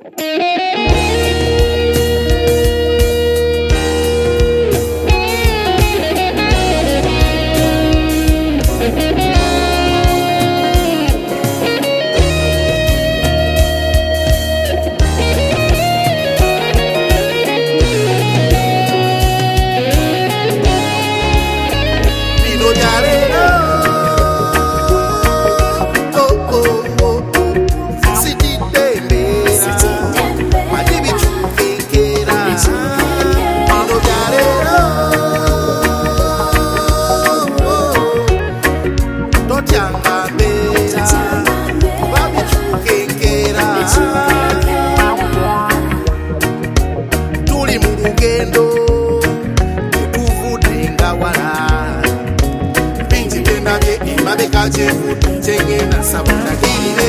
Chengena sabuna gire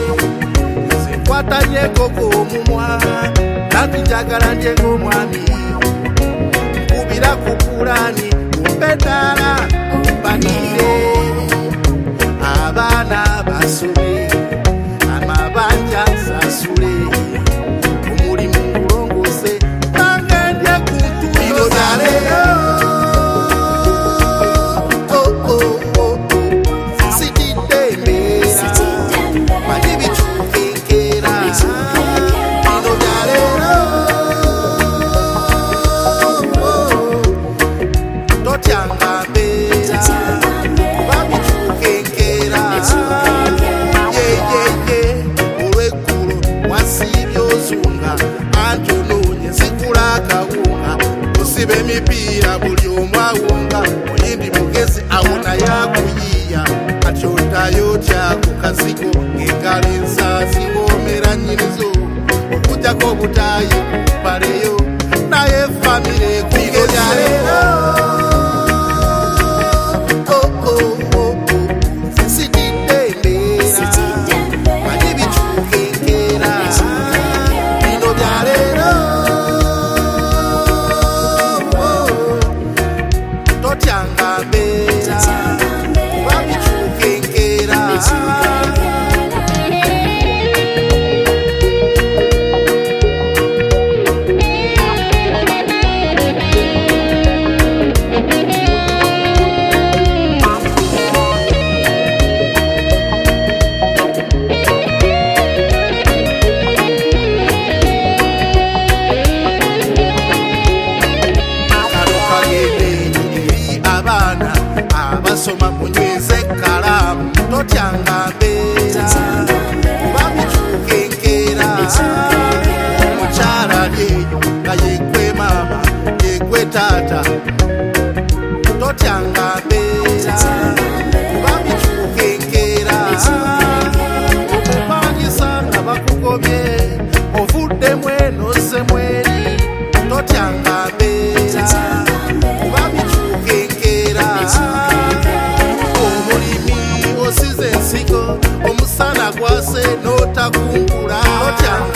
Kwata nyeko kumumwa Nati jagala njengo mwami Kubira kukurani Kumpetala Kumpanire Abana basule Amabanja sasule Kumuri mungurongo se Nangendye kuntu Ilodare Mipira buli omwawunga oyindi mugezi awona yakuyiya atyota yotya ku kazigo ng'engalo ensaasi woomera nnyinizo okujjako butaayi kupaleyo naye famire kugezaleero Soma kunyeze kalamu totyanga mbeera babicukenkera omukyala lyeyo nga yekwe maama yekwe taata totyanga mbeera babicukenkera okupangisa nga bakugobye ovuddemu eno semweri totyanga mbeera omusana gwase notakungula otya